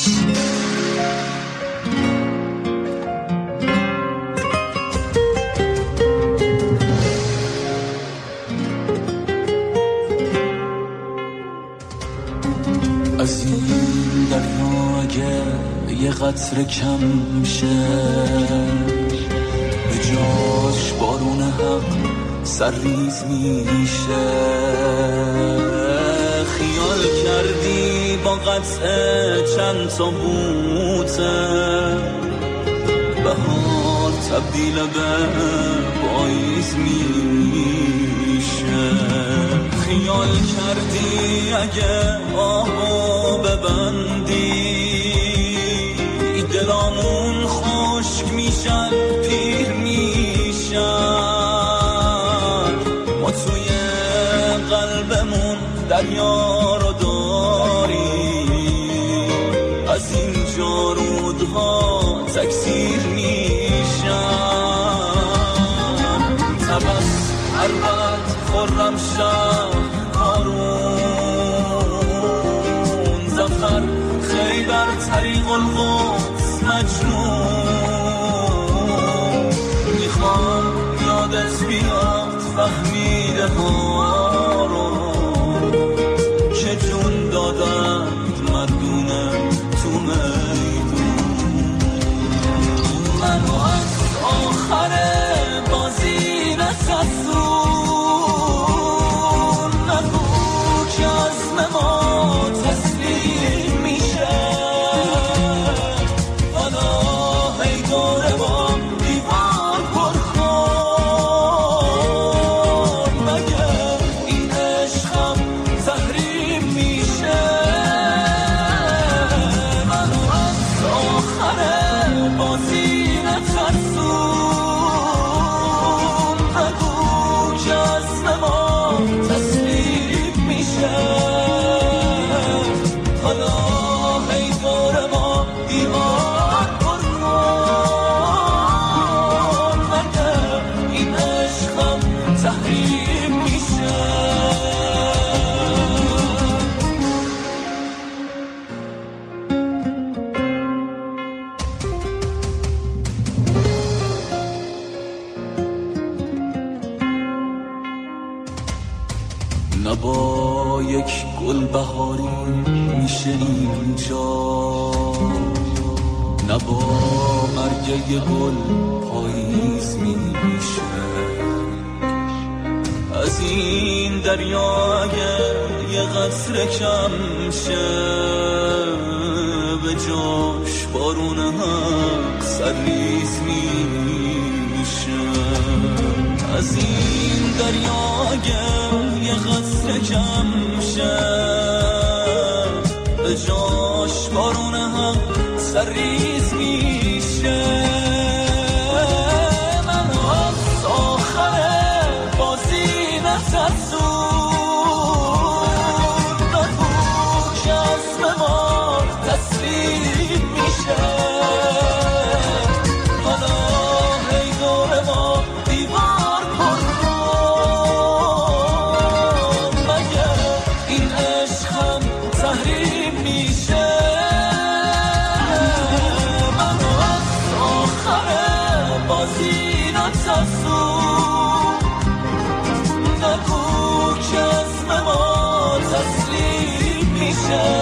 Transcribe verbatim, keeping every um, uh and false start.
از این دریا اگه یه قطره کم شه، به جاش بارون حق سرریز میشه. خیال کردی با قطعه چند تا بوته، بهار تبدیل به پاییز میشه. خیال کردی اگه آهو ببندی، دلامون خشک میشن پیر میشن. ما توی قلبمون دریا رو داریم، از این جارودها تکثیر میشن. تبس عربت خرم شب کارون، زفر خیبر طریق القدس مجنون. میخوام یادت بیاد فهمیده ها رو که جون دادند مردونه تو میدون. منو از آخر بازی نترسون، نگو که عزم ما تسلیم میشه. حالا هی دور با دیوار پر کن، مگه این عشقم تحریم میشه. منو از آخر بازی نترسون، نگو که عزم ما تسلیم میشه. حالا هی دور ما دیوار پر کن، مگه این عشقم تحریم میشه. نه با یک گل بهاری میشه اینجا، نه با مرگ یه گل پاییز میشه. از این دریا اگه یه قطره کم شه، به جاش بارون حق سرریز میشه. از این دریا اگه یه قطره کم شه، به جاش بارون حق سرریز میشه. من از آخر بازی نترسون، نگو که عزم ما تسلیم میشه. حالا هی دور ما دیوار پر کن، مگه این عشقم تحریم میشه. منو از آخر بازی نترسون، نگو که عزم ما تسلیم میشه.